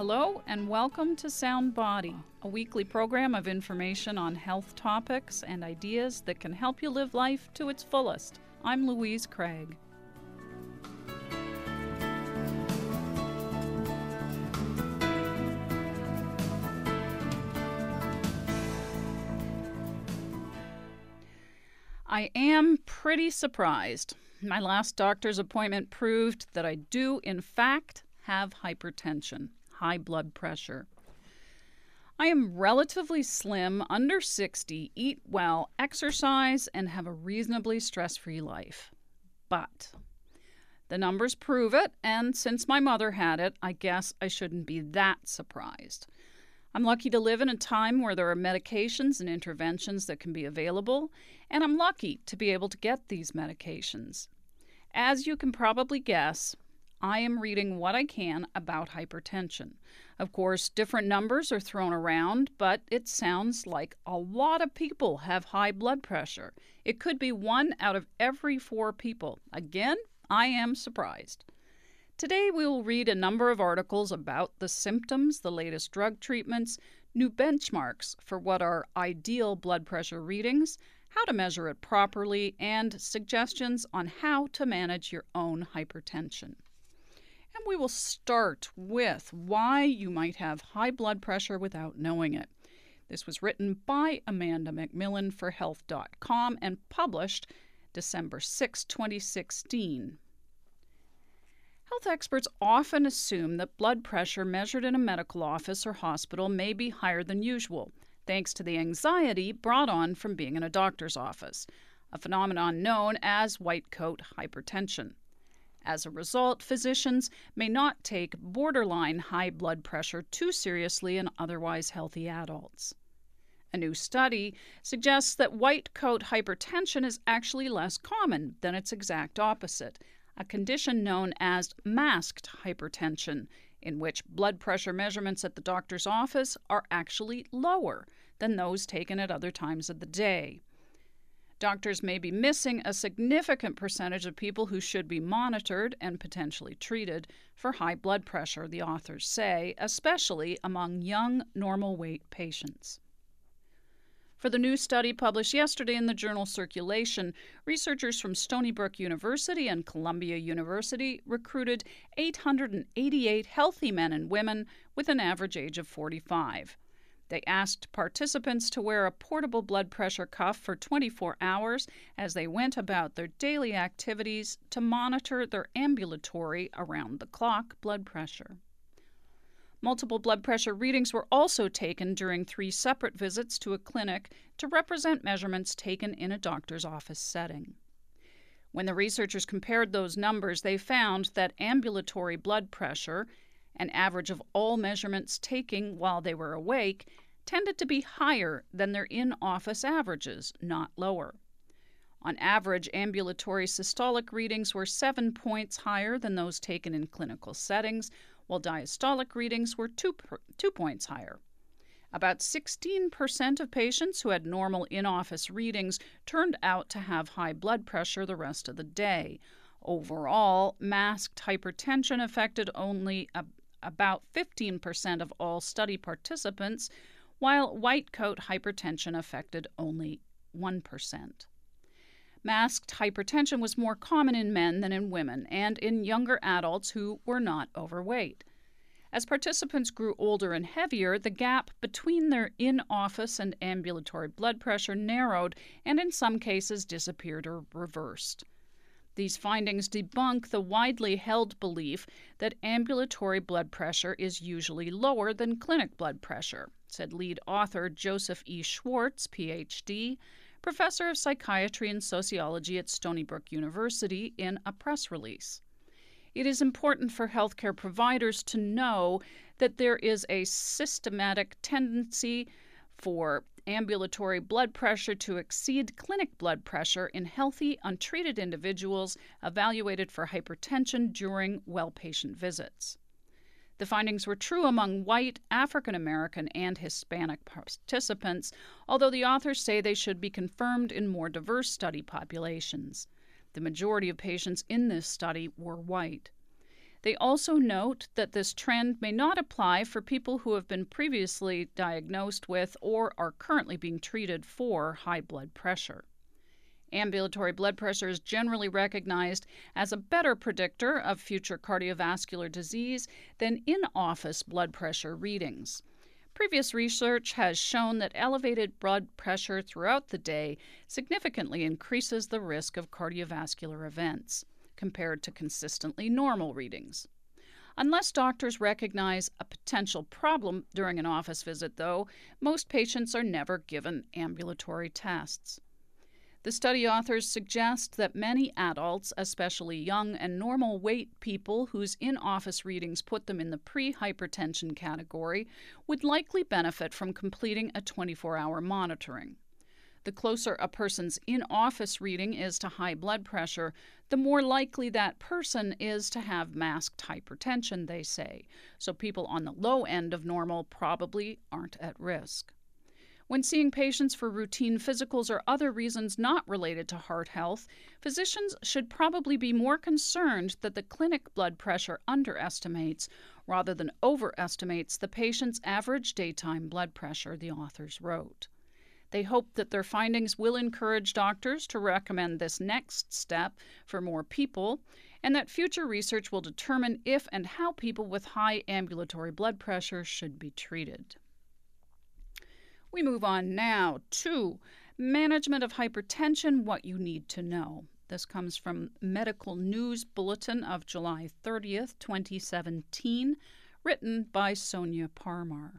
Hello and welcome to Sound Body, a weekly program of information on health topics and ideas that can help you live life to its fullest. I'm Louise Craig. I am pretty surprised. My last doctor's appointment proved that I do, in fact, have hypertension, high blood pressure. I am relatively slim, under 60, eat well, exercise, and have a reasonably stress-free life. But the numbers prove it, and since my mother had it, I guess I shouldn't be that surprised. I'm lucky to live in a time where there are medications and interventions that can be available, and I'm lucky to be able to get these medications. As you can probably guess, I am reading what I can about hypertension. Of course, different numbers are thrown around, but it sounds like a lot of people have high blood pressure. It could be 1 out of every 4 people. Again, I am surprised. Today we will read a number of articles about the symptoms, the latest drug treatments, new benchmarks for what are ideal blood pressure readings, how to measure it properly, and suggestions on how to manage your own hypertension. And we will start with why you might have high blood pressure without knowing it. This was written by Amanda McMillan for Health.com and published December 6, 2016. Health experts often assume that blood pressure measured in a medical office or hospital may be higher than usual, thanks to the anxiety brought on from being in a doctor's office, a phenomenon known as white coat hypertension. As a result, physicians may not take borderline high blood pressure too seriously in otherwise healthy adults. A new study suggests that white coat hypertension is actually less common than its exact opposite, a condition known as masked hypertension, in which blood pressure measurements at the doctor's office are actually lower than those taken at other times of the day. Doctors may be missing a significant percentage of people who should be monitored and potentially treated for high blood pressure, the authors say, especially among young, normal weight patients. For the new study published yesterday in the journal Circulation, researchers from Stony Brook University and Columbia University recruited 888 healthy men and women with an average age of 45. They asked participants to wear a portable blood pressure cuff for 24 hours as they went about their daily activities to monitor their ambulatory, around-the-clock blood pressure. Multiple blood pressure readings were also taken during 3 separate visits to a clinic to represent measurements taken in a doctor's office setting. When the researchers compared those numbers, they found that ambulatory blood pressure, an average of all measurements taken while they were awake, tended to be higher than their in-office averages, not lower. On average, ambulatory systolic readings were 7 points higher than those taken in clinical settings, while diastolic readings were 2 points higher. About 16% of patients who had normal in-office readings turned out to have high blood pressure the rest of the day. Overall, masked hypertension affected only about 15% of all study participants, while white coat hypertension affected only 1%. Masked hypertension was more common in men than in women and in younger adults who were not overweight. As participants grew older and heavier, the gap between their in-office and ambulatory blood pressure narrowed and in some cases disappeared or reversed. These findings debunk the widely held belief that ambulatory blood pressure is usually lower than clinic blood pressure, said lead author Joseph E. Schwartz, Ph.D., professor of psychiatry and sociology at Stony Brook University, in a press release. It is important for healthcare providers to know that there is a systematic tendency for ambulatory blood pressure to exceed clinic blood pressure in healthy, untreated individuals evaluated for hypertension during well-patient visits. The findings were true among white, African American, and Hispanic participants, although the authors say they should be confirmed in more diverse study populations. The majority of patients in this study were white. They also note that this trend may not apply for people who have been previously diagnosed with or are currently being treated for high blood pressure. Ambulatory blood pressure is generally recognized as a better predictor of future cardiovascular disease than in-office blood pressure readings. Previous research has shown that elevated blood pressure throughout the day significantly increases the risk of cardiovascular events compared to consistently normal readings. Unless doctors recognize a potential problem during an office visit, though, most patients are never given ambulatory tests. The study authors suggest that many adults, especially young and normal weight people whose in-office readings put them in the pre-hypertension category, would likely benefit from completing a 24-hour monitoring. The closer a person's in-office reading is to high blood pressure, the more likely that person is to have masked hypertension, they say. So people on the low end of normal probably aren't at risk. When seeing patients for routine physicals or other reasons not related to heart health, physicians should probably be more concerned that the clinic blood pressure underestimates rather than overestimates the patient's average daytime blood pressure, the authors wrote. They hope that their findings will encourage doctors to recommend this next step for more people, and that future research will determine if and how people with high ambulatory blood pressure should be treated. We move on now to management of hypertension, what you need to know. This comes from Medical News Bulletin of July 30th, 2017, written by Sonia Parmar.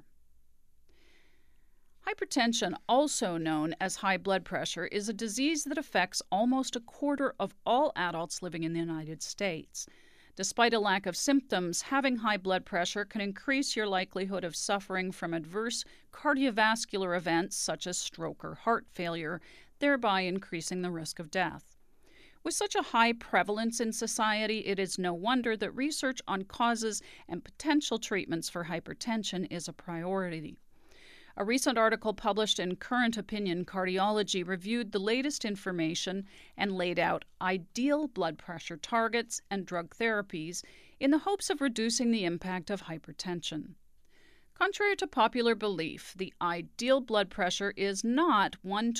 Hypertension, also known as high blood pressure, is a disease that affects almost a quarter of all adults living in the United States. Despite a lack of symptoms, having high blood pressure can increase your likelihood of suffering from adverse cardiovascular events such as stroke or heart failure, thereby increasing the risk of death. With such a high prevalence in society, it is no wonder that research on causes and potential treatments for hypertension is a priority. A recent article published in Current Opinion Cardiology reviewed the latest information and laid out ideal blood pressure targets and drug therapies in the hopes of reducing the impact of hypertension. Contrary to popular belief, the ideal blood pressure is not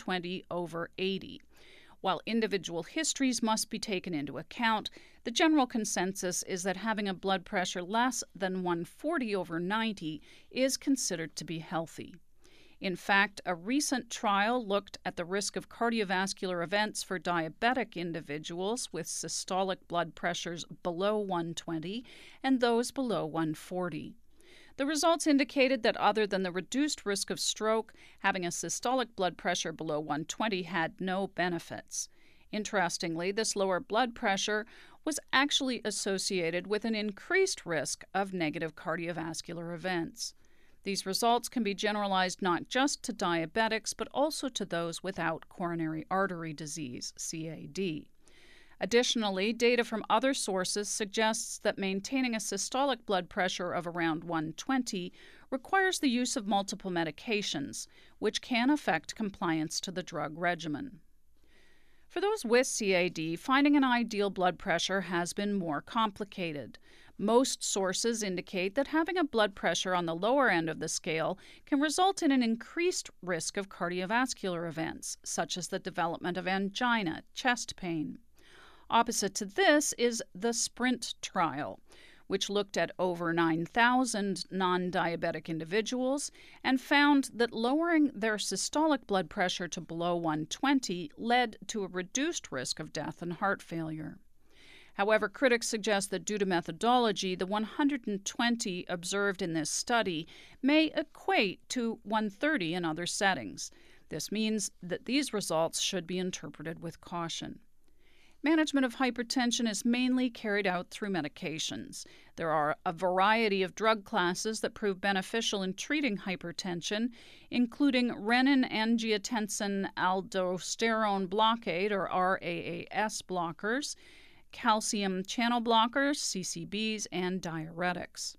120/80. While individual histories must be taken into account, the general consensus is that having a blood pressure less than 140/90 is considered to be healthy. In fact, a recent trial looked at the risk of cardiovascular events for diabetic individuals with systolic blood pressures below 120 and those below 140. The results indicated that other than the reduced risk of stroke, having a systolic blood pressure below 120 had no benefits. Interestingly, this lower blood pressure was actually associated with an increased risk of negative cardiovascular events. These results can be generalized not just to diabetics, but also to those without coronary artery disease, CAD. Additionally, data from other sources suggests that maintaining a systolic blood pressure of around 120 requires the use of multiple medications, which can affect compliance to the drug regimen. For those with CAD, finding an ideal blood pressure has been more complicated. Most sources indicate that having a blood pressure on the lower end of the scale can result in an increased risk of cardiovascular events, such as the development of angina, chest pain. Opposite to this is the SPRINT trial, which looked at over 9,000 non-diabetic individuals and found that lowering their systolic blood pressure to below 120 led to a reduced risk of death and heart failure. However, critics suggest that due to methodology, the 120 observed in this study may equate to 130 in other settings. This means that these results should be interpreted with caution. Management of hypertension is mainly carried out through medications. There are a variety of drug classes that prove beneficial in treating hypertension, including renin-angiotensin aldosterone blockade, or RAAS blockers, calcium channel blockers, CCBs, and diuretics.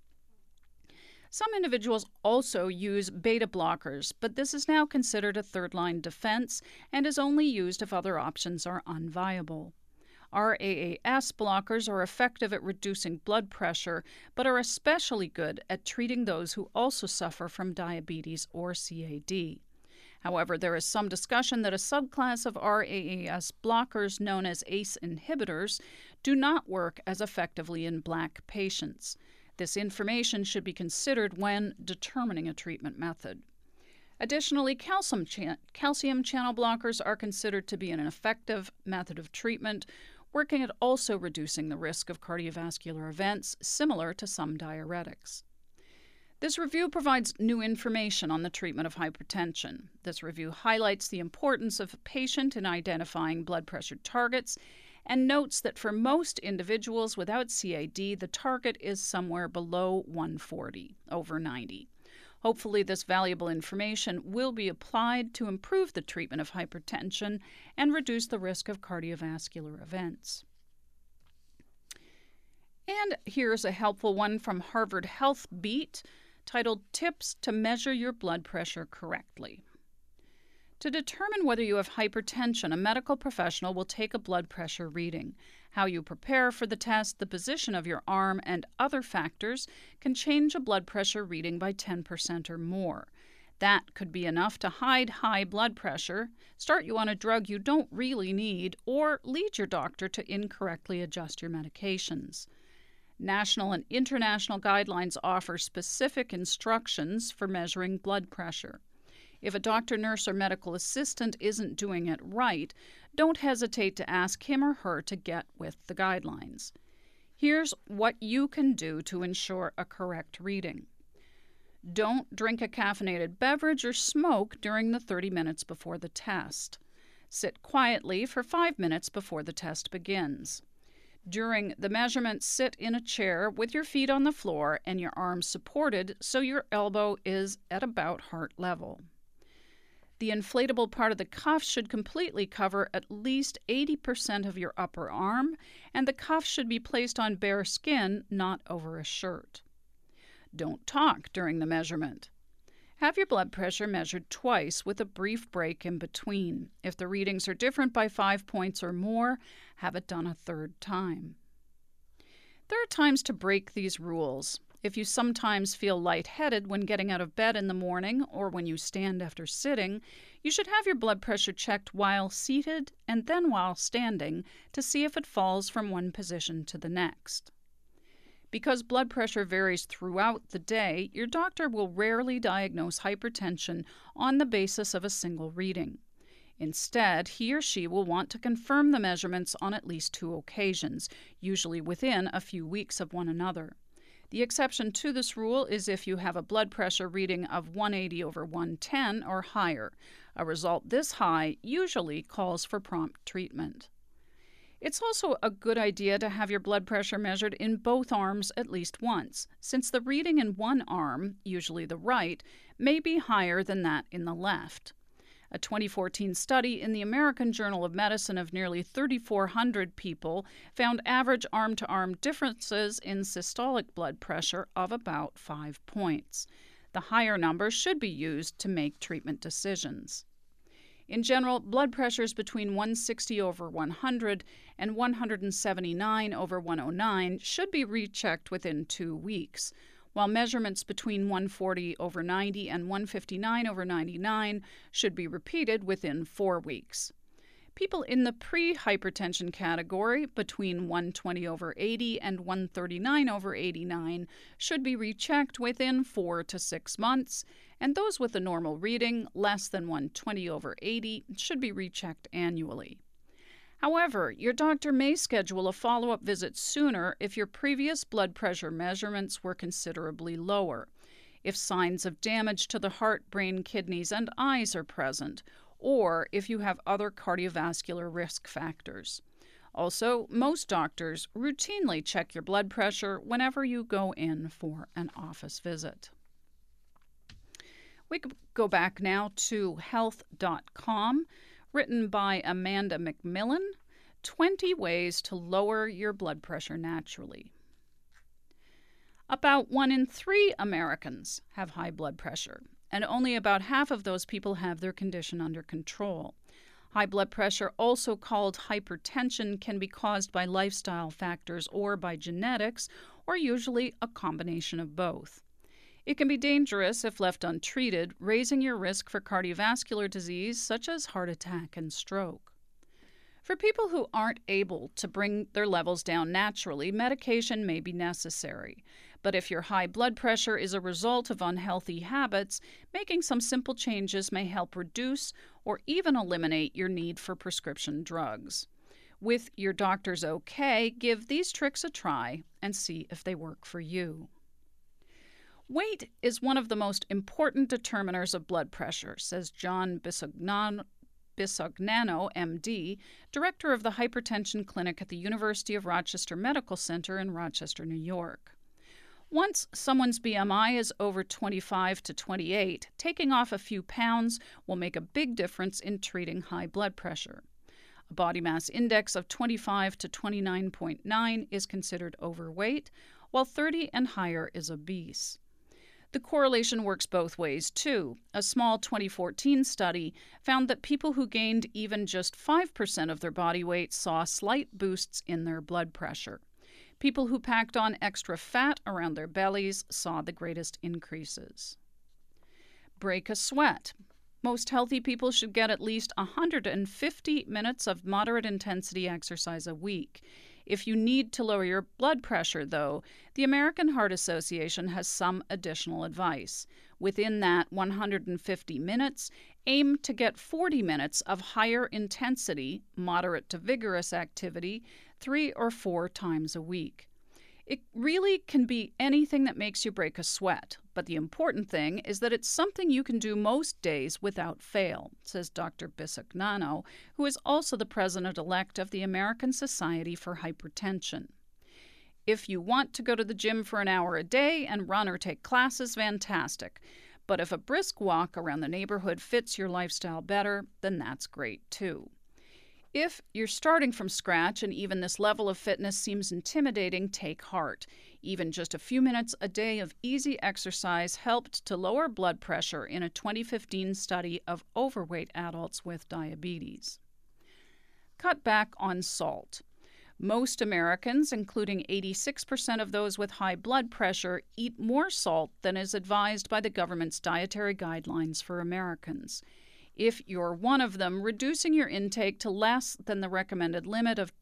Some individuals also use beta blockers, but this is now considered a third-line defense and is only used if other options are unviable. RAAS blockers are effective at reducing blood pressure, but are especially good at treating those who also suffer from diabetes or CAD. However, there is some discussion that a subclass of RAAS blockers known as ACE inhibitors do not work as effectively in Black patients. This information should be considered when determining a treatment method. Additionally, calcium channel blockers are considered to be an effective method of treatment, working at also reducing the risk of cardiovascular events, similar to some diuretics. This review provides new information on the treatment of hypertension. This review highlights the importance of a patient in identifying blood pressure targets and notes that for most individuals without CAD, the target is somewhere below 140 over 90. Hopefully, this valuable information will be applied to improve the treatment of hypertension and reduce the risk of cardiovascular events. And here's a helpful one from Harvard Health Beat, titled Tips to Measure Your Blood Pressure Correctly. To determine whether you have hypertension, a medical professional will take a blood pressure reading. How you prepare for the test, the position of your arm, and other factors can change a blood pressure reading by 10% or more. That could be enough to hide high blood pressure, start you on a drug you don't really need, or lead your doctor to incorrectly adjust your medications. National and international guidelines offer specific instructions for measuring blood pressure. If a doctor, nurse, or medical assistant isn't doing it right, don't hesitate to ask him or her to get with the guidelines. Here's what you can do to ensure a correct reading. Don't drink a caffeinated beverage or smoke during the 30 minutes before the test. Sit quietly for 5 minutes before the test begins. During the measurement, sit in a chair with your feet on the floor and your arms supported so your elbow is at about heart level. The inflatable part of the cuff should completely cover at least 80% of your upper arm, and the cuff should be placed on bare skin, not over a shirt. Don't talk during the measurement. Have your blood pressure measured twice with a brief break in between. If the readings are different by 5 points or more, have it done a third time. There are times to break these rules. If you sometimes feel lightheaded when getting out of bed in the morning or when you stand after sitting, you should have your blood pressure checked while seated and then while standing to see if it falls from one position to the next. Because blood pressure varies throughout the day, your doctor will rarely diagnose hypertension on the basis of a single reading. Instead, he or she will want to confirm the measurements on at least 2 occasions, usually within a few weeks of one another. The exception to this rule is if you have a blood pressure reading of 180 over 110 or higher. A result this high usually calls for prompt treatment. It's also a good idea to have your blood pressure measured in both arms at least once, since the reading in one arm, usually the right, may be higher than that in the left. A 2014 study in the American Journal of Medicine of nearly 3,400 people found average arm-to-arm differences in systolic blood pressure of about 5 points. The higher number should be used to make treatment decisions. In general, blood pressures between 160 over 100 and 179 over 109 should be rechecked within 2 weeks, while measurements between 140 over 90 and 159 over 99 should be repeated within 4 weeks. People in the pre-hypertension category between 120 over 80 and 139 over 89 should be rechecked within 4 to 6 months, and those with a normal reading less than 120 over 80 should be rechecked annually. However, your doctor may schedule a follow-up visit sooner if your previous blood pressure measurements were considerably lower, if signs of damage to the heart, brain, kidneys, and eyes are present, or if you have other cardiovascular risk factors. Also, most doctors routinely check your blood pressure whenever you go in for an office visit. We go back now to health.com, written by Amanda McMillan, 20 Ways to Lower Your Blood Pressure Naturally. About 1 in 3 Americans have high blood pressure, and only about half of those people have their condition under control. High blood pressure, also called hypertension, can be caused by lifestyle factors or by genetics, or usually a combination of both. It can be dangerous if left untreated, raising your risk for cardiovascular disease such as heart attack and stroke. For people who aren't able to bring their levels down naturally, medication may be necessary. But if your high blood pressure is a result of unhealthy habits, making some simple changes may help reduce or even eliminate your need for prescription drugs. With your doctor's okay, give these tricks a try and see if they work for you. Weight is one of the most important determiners of blood pressure, says John Bisignano, MD, director of the Hypertension Clinic at the University of Rochester Medical Center in Rochester, New York. Once someone's BMI is over 25 to 28, taking off a few pounds will make a big difference in treating high blood pressure. A body mass index of 25 to 29.9 is considered overweight, while 30 and higher is obese. The correlation works both ways, too. A small 2014 study found that people who gained even just 5% of their body weight saw slight boosts in their blood pressure. People who packed on extra fat around their bellies saw the greatest increases. Break a sweat. Most healthy people should get at least 150 minutes of moderate intensity exercise a week. If you need to lower your blood pressure, though, the American Heart Association has some additional advice. Within that 150 minutes, aim to get 40 minutes of higher intensity, moderate to vigorous activity 3 or 4 times a week. It really can be anything that makes you break a sweat, but the important thing is that it's something you can do most days without fail, says Dr. Bisignano, who is also the president-elect of the American Society for Hypertension. If you want to go to the gym for an hour a day and run or take classes, fantastic. But if a brisk walk around the neighborhood fits your lifestyle better, then that's great too. If you're starting from scratch and even this level of fitness seems intimidating, take heart. Even just a few minutes a day of easy exercise helped to lower blood pressure in a 2015 study of overweight adults with diabetes. Cut back on salt. Most Americans, including 86% of those with high blood pressure, eat more salt than is advised by the government's dietary guidelines for Americans. If you're one of them, reducing your intake to less than the recommended limit of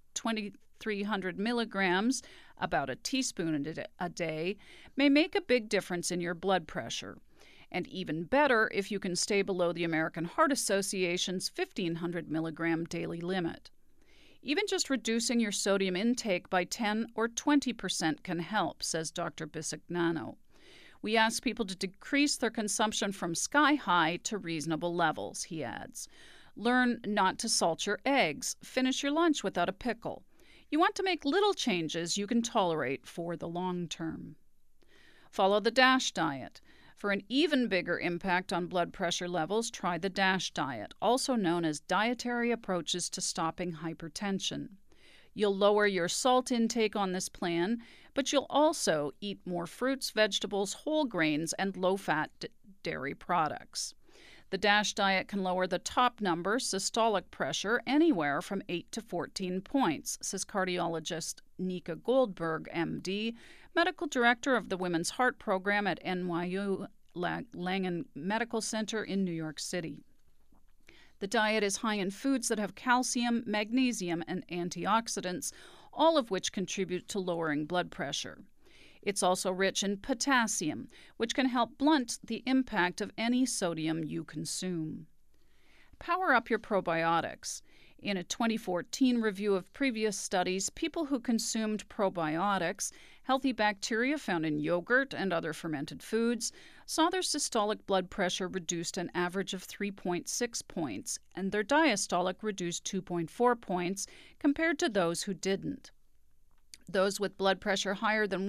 2,300 milligrams, about a teaspoon a day, may make a big difference in your blood pressure. And even better if you can stay below the American Heart Association's 1,500 milligram daily limit. Even just reducing your sodium intake by 10 or 20% can help, says Dr. Bisignano. We ask people to decrease their consumption from sky-high to reasonable levels, he adds. Learn not to salt your eggs. Finish your lunch without a pickle. You want to make little changes you can tolerate for the long term. Follow the DASH diet. For an even bigger impact on blood pressure levels, try the DASH diet, also known as Dietary Approaches to Stopping Hypertension. You'll lower your salt intake on this plan, but you'll also eat more fruits, vegetables, whole grains, and low-fat dairy products. The DASH diet can lower the top number, systolic pressure, anywhere from 8 to 14 points, says cardiologist Nika Goldberg, MD, medical director of the Women's Heart Program at NYU Langone Medical Center in New York City. The diet is high in foods that have calcium, magnesium, and antioxidants, all of which contribute to lowering blood pressure. It's also rich in potassium, which can help blunt the impact of any sodium you consume. Power up your probiotics. In a 2014 review of previous studies, people who consumed probiotics, healthy bacteria found in yogurt and other fermented foods, saw their systolic blood pressure reduced an average of 3.6 points, and their diastolic reduced 2.4 points compared to those who didn't. Those with blood pressure higher than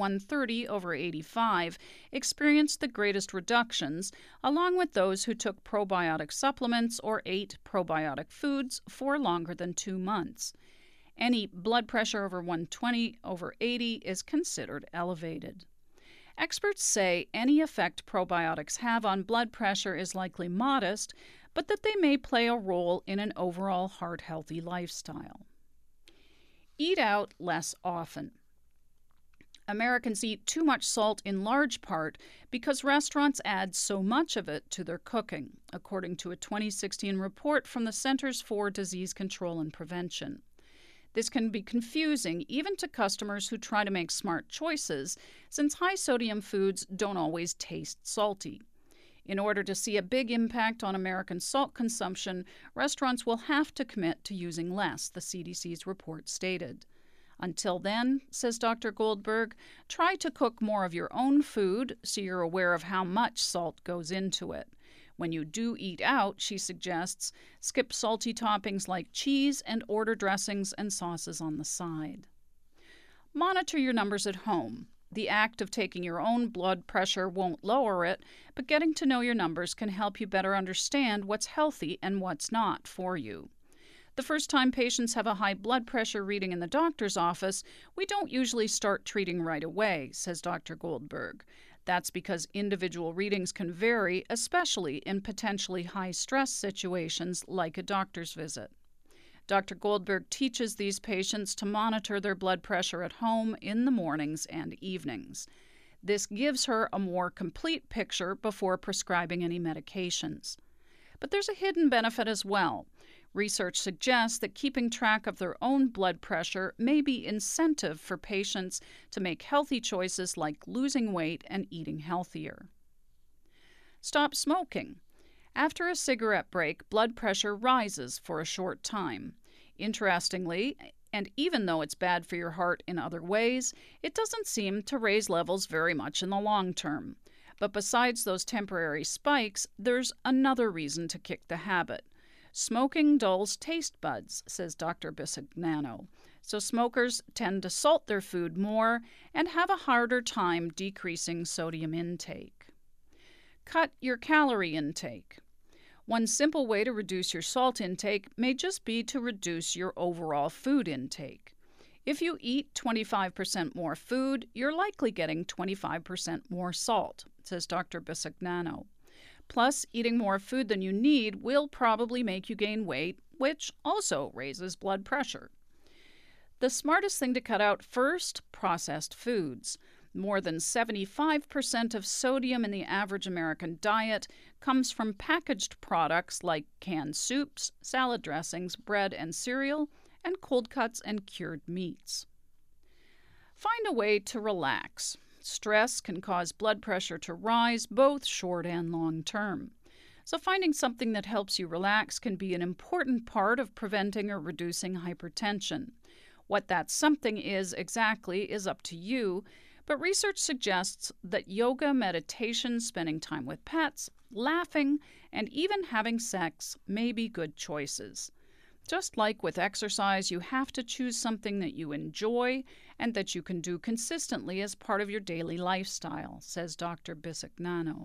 130/85 experienced the greatest reductions, along with those who took probiotic supplements or ate probiotic foods for longer than 2 months. Any blood pressure over 120/80 is considered elevated. Experts say any effect probiotics have on blood pressure is likely modest, but that they may play a role in an overall heart-healthy lifestyle. Eat out less often. Americans eat too much salt in large part because restaurants add so much of it to their cooking, according to a 2016 report from the Centers for Disease Control and Prevention. This can be confusing even to customers who try to make smart choices, since high-sodium foods don't always taste salty. In order to see a big impact on American salt consumption, restaurants will have to commit to using less, the CDC's report stated. Until then, says Dr. Goldberg, try to cook more of your own food so you're aware of how much salt goes into it. When you do eat out, she suggests, skip salty toppings like cheese and order dressings and sauces on the side. Monitor your numbers at home. The act of taking your own blood pressure won't lower it, but getting to know your numbers can help you better understand what's healthy and what's not for you. The first time patients have a high blood pressure reading in the doctor's office, we don't usually start treating right away, says Dr. Goldberg. That's because individual readings can vary, especially in potentially high-stress situations like a doctor's visit. Dr. Goldberg teaches these patients to monitor their blood pressure at home in the mornings and evenings. This gives her a more complete picture before prescribing any medications. But there's a hidden benefit as well. Research suggests that keeping track of their own blood pressure may be incentive for patients to make healthy choices like losing weight and eating healthier. Stop smoking. After a cigarette break, blood pressure rises for a short time. Interestingly, and even though it's bad for your heart in other ways, it doesn't seem to raise levels very much in the long term. But besides those temporary spikes, there's another reason to kick the habit. Smoking dulls taste buds, says Dr. Bisignano, so smokers tend to salt their food more and have a harder time decreasing sodium intake. Cut your calorie intake. One simple way to reduce your salt intake may just be to reduce your overall food intake. If you eat 25% more food, you're likely getting 25% more salt, says Dr. Bisignano. Plus, eating more food than you need will probably make you gain weight, which also raises blood pressure. The smartest thing to cut out first, processed foods. More than 75% of sodium in the average American diet comes from packaged products like canned soups, salad dressings, bread and cereal, and cold cuts and cured meats. Find a way to relax. Stress can cause blood pressure to rise both short and long term. So finding something that helps you relax can be an important part of preventing or reducing hypertension. What that something is exactly is up to you, but research suggests that yoga, meditation, spending time with pets, laughing, and even having sex may be good choices. Just like with exercise, you have to choose something that you enjoy and that you can do consistently as part of your daily lifestyle, says Dr. Bisignano.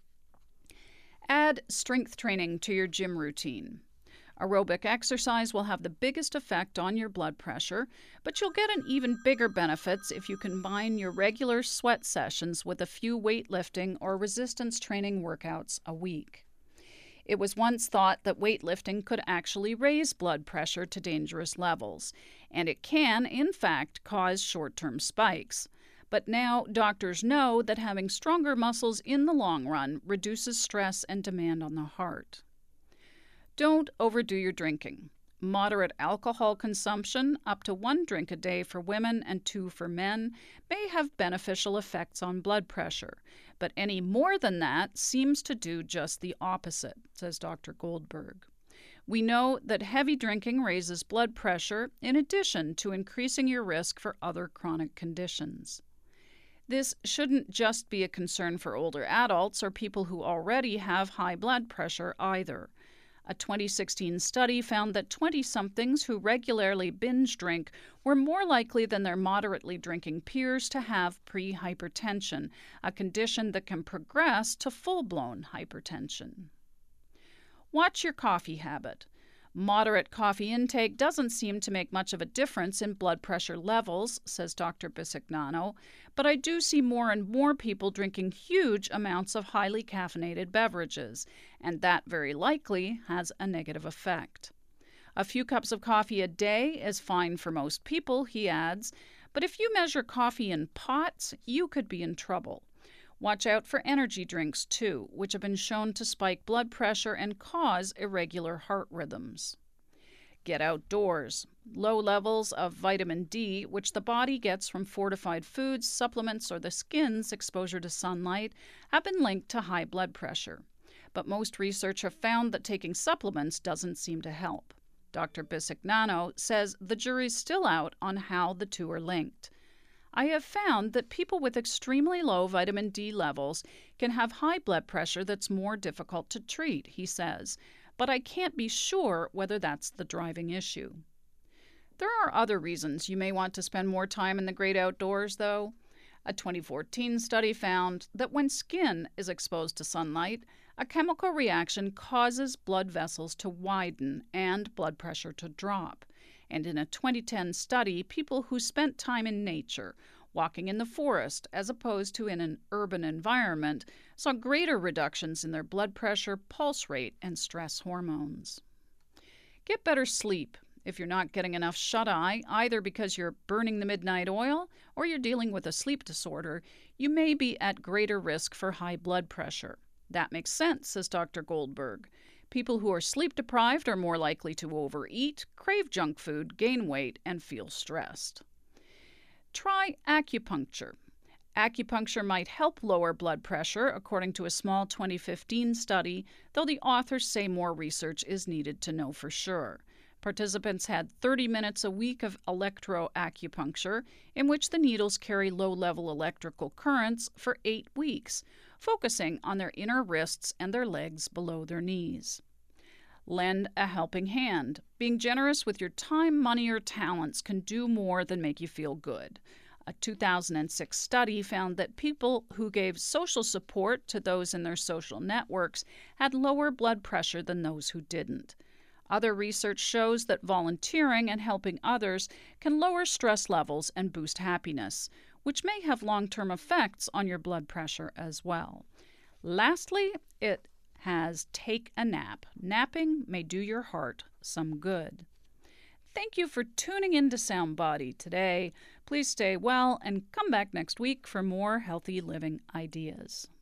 Add strength training to your gym routine. Aerobic exercise will have the biggest effect on your blood pressure, but you'll get an even bigger benefits if you combine your regular sweat sessions with a few weightlifting or resistance training workouts a week. It was once thought that weightlifting could actually raise blood pressure to dangerous levels, and it can, in fact, cause short-term spikes. But now doctors know that having stronger muscles in the long run reduces stress and demand on the heart. Don't overdo your drinking. Moderate alcohol consumption, up to 1 drink a day for women and 2 for men, may have beneficial effects on blood pressure, but any more than that seems to do just the opposite, says Dr. Goldberg. We know that heavy drinking raises blood pressure in addition to increasing your risk for other chronic conditions. This shouldn't just be a concern for older adults or people who already have high blood pressure either. A 2016 study found that 20-somethings who regularly binge drink were more likely than their moderately drinking peers to have pre-hypertension, a condition that can progress to full-blown hypertension. Watch your coffee habit. Moderate coffee intake doesn't seem to make much of a difference in blood pressure levels, says Dr. Bisignano, but I do see more and more people drinking huge amounts of highly caffeinated beverages, and that very likely has a negative effect. A few cups of coffee a day is fine for most people, he adds, but if you measure coffee in pots, you could be in trouble. Watch out for energy drinks, too, which have been shown to spike blood pressure and cause irregular heart rhythms. Get outdoors. Low levels of vitamin D, which the body gets from fortified foods, supplements, or the skin's exposure to sunlight, have been linked to high blood pressure. But most research have found that taking supplements doesn't seem to help. Dr. Bisignano says the jury's still out on how the two are linked. I have found that people with extremely low vitamin D levels can have high blood pressure that's more difficult to treat, he says, but I can't be sure whether that's the driving issue. There are other reasons you may want to spend more time in the great outdoors, though. A 2014 study found that when skin is exposed to sunlight, a chemical reaction causes blood vessels to widen and blood pressure to drop. And in a 2010 study, people who spent time in nature, walking in the forest as opposed to in an urban environment, saw greater reductions in their blood pressure, pulse rate, and stress hormones. Get better sleep. If you're not getting enough shut-eye, either because you're burning the midnight oil or you're dealing with a sleep disorder, you may be at greater risk for high blood pressure. That makes sense, says Dr. Goldberg. People who are sleep-deprived are more likely to overeat, crave junk food, gain weight, and feel stressed. Try acupuncture. Acupuncture might help lower blood pressure, according to a small 2015 study, though the authors say more research is needed to know for sure. Participants had 30 minutes a week of electroacupuncture, in which the needles carry low-level electrical currents for 8 weeks, focusing on their inner wrists and their legs below their knees. Lend a helping hand. Being generous with your time, money, or talents can do more than make you feel good. A 2006 study found that people who gave social support to those in their social networks had lower blood pressure than those who didn't. Other research shows that volunteering and helping others can lower stress levels and boost happiness, which may have long-term effects on your blood pressure as well. Lastly, it has take a nap. Napping may do your heart some good. Thank you for tuning in to Sound Body today. Please stay well and come back next week for more healthy living ideas.